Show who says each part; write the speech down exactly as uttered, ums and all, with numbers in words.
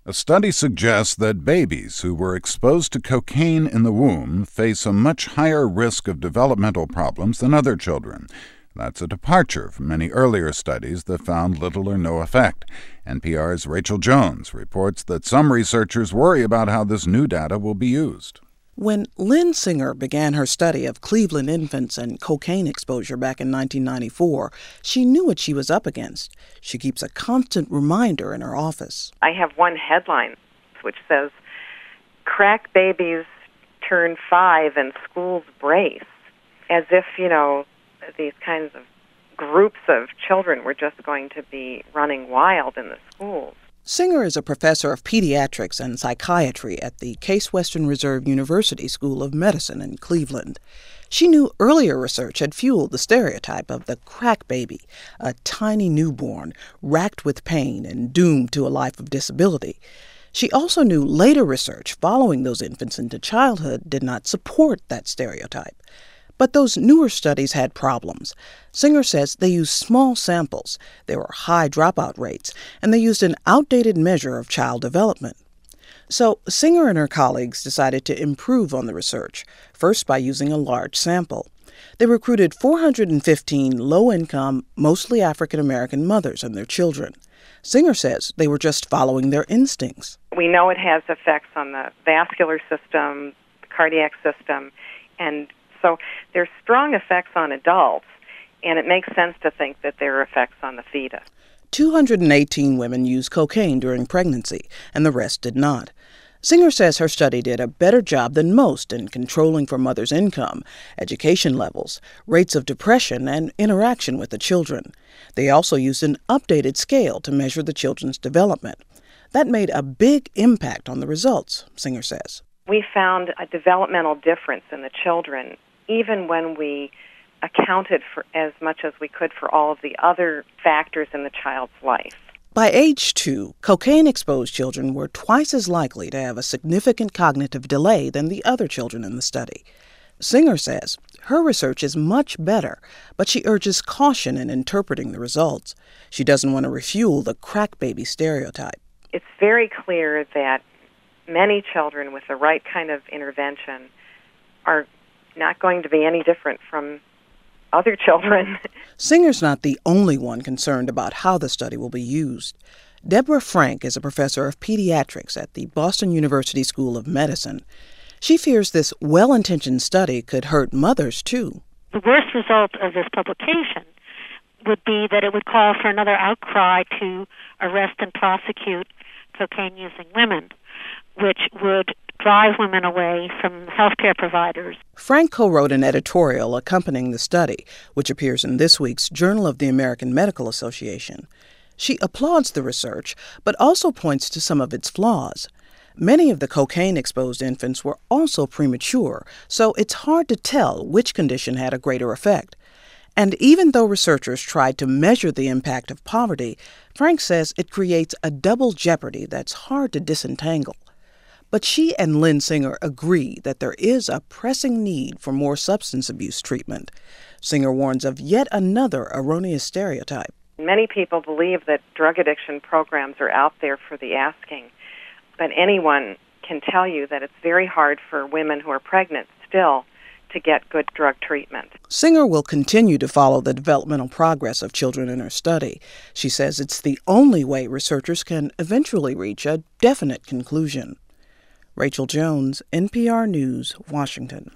Speaker 1: A study suggests that babies who were exposed to cocaine in the womb face a much higher risk of developmental problems than other children. That's a departure from many earlier studies that found little or no effect. N P R's Rachel Jones reports that some researchers worry about how this new data will be used.
Speaker 2: When Lynn Singer began her study of Cleveland infants and cocaine exposure back in nineteen ninety-four, she knew what she was up against. She keeps a constant reminder in her office.
Speaker 3: I have one headline which says, "Crack babies turn five and schools brace," as if, you know, these kinds of groups of children were just going to be running wild in the schools.
Speaker 2: Singer is a professor of pediatrics and psychiatry at the Case Western Reserve University School of Medicine in Cleveland. She knew earlier research had fueled the stereotype of the crack baby, a tiny newborn racked with pain and doomed to a life of disability. She also knew later research following those infants into childhood did not support that stereotype. But those newer studies had problems. Singer says they used small samples, there were high dropout rates, and they used an outdated measure of child development. So Singer and her colleagues decided to improve on the research, first by using a large sample. They recruited four hundred fifteen low-income, mostly African-American mothers and their children. Singer says they were just following their instincts.
Speaker 3: We know it has effects on the vascular system, the cardiac system, and so there's strong effects on adults, and it makes sense to think that there are effects on the fetus.
Speaker 2: two hundred eighteen women used cocaine during pregnancy, and the rest did not. Singer says her study did a better job than most in controlling for mothers' income, education levels, rates of depression, and interaction with the children. They also used an updated scale to measure the children's development. That made a big impact on the results, Singer says.
Speaker 3: We found a developmental difference in the children, even when we accounted for as much as we could for all of the other factors in the child's life.
Speaker 2: By age two, cocaine-exposed children were twice as likely to have a significant cognitive delay than the other children in the study. Singer says her research is much better, but she urges caution in interpreting the results. She doesn't want to refuel the crack baby stereotype.
Speaker 3: It's very clear that many children with the right kind of intervention are not going to be any different from other children.
Speaker 2: Singer's not the only one concerned about how the study will be used. Deborah Frank is a professor of pediatrics at the Boston University School of Medicine. She fears this well-intentioned study could hurt mothers, too.
Speaker 4: The worst result of this publication would be that it would call for another outcry to arrest and prosecute cocaine-using women, which would drive women away from healthcare providers.
Speaker 2: Frank co-wrote an editorial accompanying the study, which appears in this week's Journal of the American Medical Association. She applauds the research, but also points to some of its flaws. Many of the cocaine-exposed infants were also premature, so it's hard to tell which condition had a greater effect. And even though researchers tried to measure the impact of poverty, Frank says it creates a double jeopardy that's hard to disentangle. But she and Lynn Singer agree that there is a pressing need for more substance abuse treatment. Singer warns of yet another erroneous stereotype.
Speaker 3: Many people believe that drug addiction programs are out there for the asking, but anyone can tell you that it's very hard for women who are pregnant still to get good drug treatment.
Speaker 2: Singer will continue to follow the developmental progress of children in her study. She says it's the only way researchers can eventually reach a definite conclusion. Rachel Jones, N P R News, Washington.